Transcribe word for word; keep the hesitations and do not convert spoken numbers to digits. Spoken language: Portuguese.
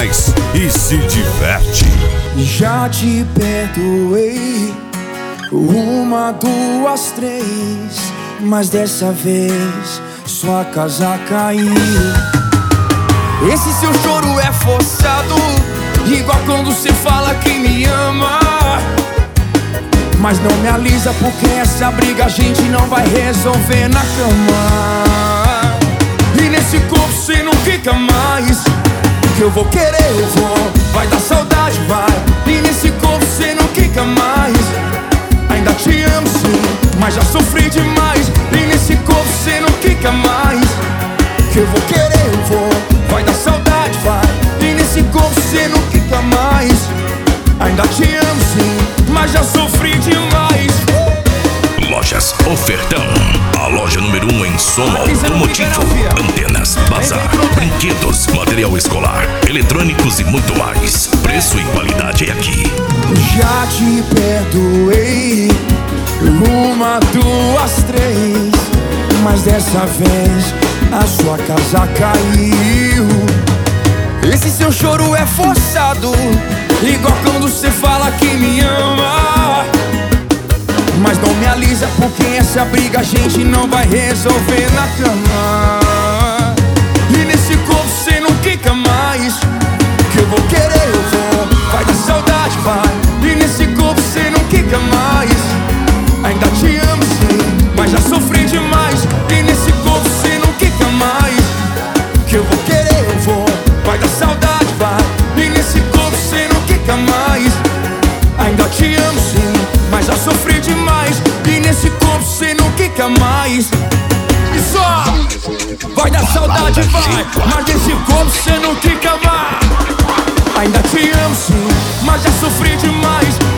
mais e se diverte. Já te perdoei uma, duas, três, mas dessa vez sua casa caiu. Esse seu choro é forçado, igual quando se fala que me ama, mas não me alisa, porque essa briga a gente não vai resolver na cama. E nesse corpo cê não fica mais, que eu vou querer, eu vou, vai dar saudade, vai. E nesse corpo cê não fica mais, ainda te amo sim, mas já sofri demais. E nesse corpo cê não fica mais, que eu vou querer, eu vou, vai dar saudade, vai. E nesse corpo cê não fica mais, ainda te amo sim, mas já sofri demais. Lojas Ofertão, a loja número um em som automotivo, antenas, bazar, brinquedos, material escolar, eletrônicos e muito mais. Preço e qualidade é aqui. Já te perdoei uma, duas, três, mas dessa vez a sua casa caiu. Esse seu choro é forçado, igual quando cê fala que me ama, mas não me alisa, porque essa briga a gente não vai resolver na cama. E nesse corpo cê não fica mais, que eu vou querer, eu vou, vai dar saudade, vai. E nesse corpo cê não fica mais, ainda te amo sim, mas já sofri demais. E nesse corpo cê não fica mais, que eu vou querer, eu vou, vai dar saudade, vai. E nesse corpo cê não fica mais, ainda te amo sim, mas já sofri demais. E nesse corpo cê não fica mais, e só vai dar saudade, vai. Mas nesse corpo cê não fica mais, ainda te amo sim, mas já sofri demais.